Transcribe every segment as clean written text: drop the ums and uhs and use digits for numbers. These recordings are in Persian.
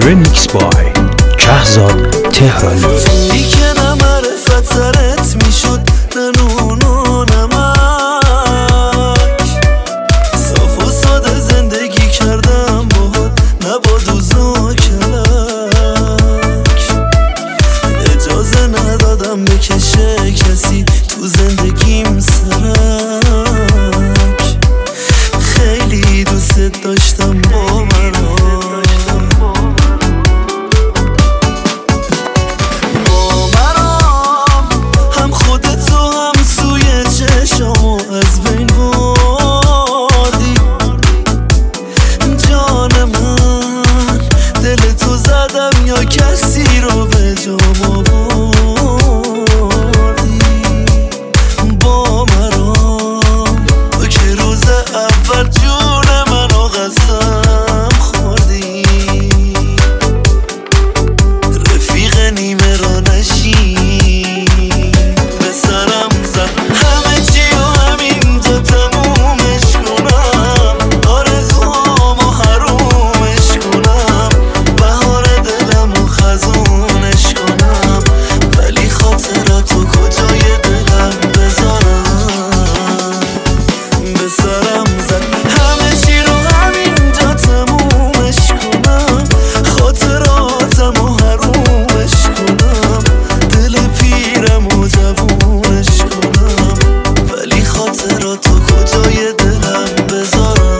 رمیکس بای شهزاد تهرانی. ای که نه معرفت سرت میشد نه نون و نمک، صاف و ساده زندگی کردم باهات نه با دوز و کلک، اجازه ندادم بکشه کسی تو زندگیم سرک، خیلی دوست داشتم با من یا کسی رو به جام آوردی با مرام، تو که روز اول جون منو قسم خوردی، رفیق نیمه را نشی به سرم زد همه چی و همینجا تمومش کنم، آرزوهامو حرومش کنم، بهار خزونش کنم، ولی خاطراتو کجای دلم بذارم، به سرم زد همه چی رو همینجا تمومش کنم، خاطراتمو حرومش کنم، دل پیرمو جوونش کنم، ولی خاطراتو کجای دلم بذارم.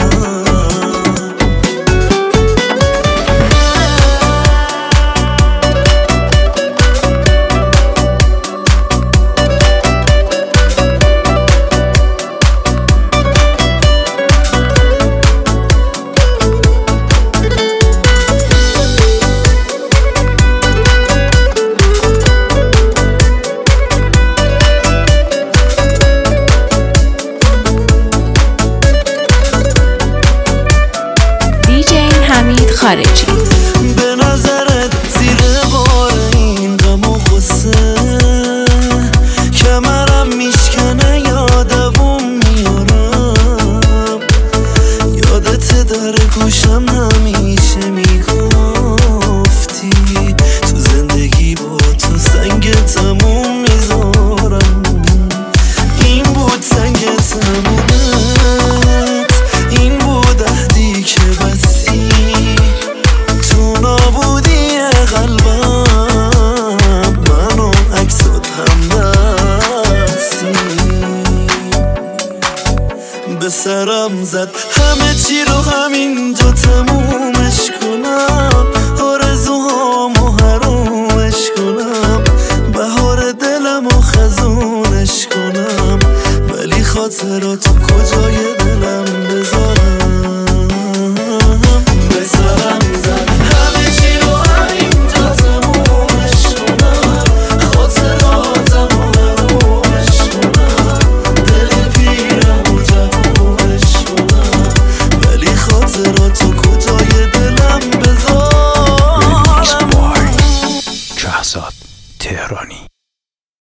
حمید خارجی. به نظرت زیر بار این غم و غصه کمرم میشکنه یا دووم میارم، یادت در گوشم همیشه میگفتی تو زندگی با تو سنگ تموم میذارم، این بود سنگ تمومت، این بود عهدی که بستی، تو نابودی قلبم منو عکسات هم دستی، به سرم زد همه چی رو همینجا تمومش کنم، آرزوهامو حرومش کنم، بهار دلمو خزونش کنم، ولی خاطراتو کجای دلم بذارم، به سرم زد همه چی رو همینجا تمومش کنم، خاطراتمو حرومش کنم، دل پیرمو جوونش کنم، ولی خاطراتو کجای دلم بذارم. رمیکس بای شهزاد تهرانی.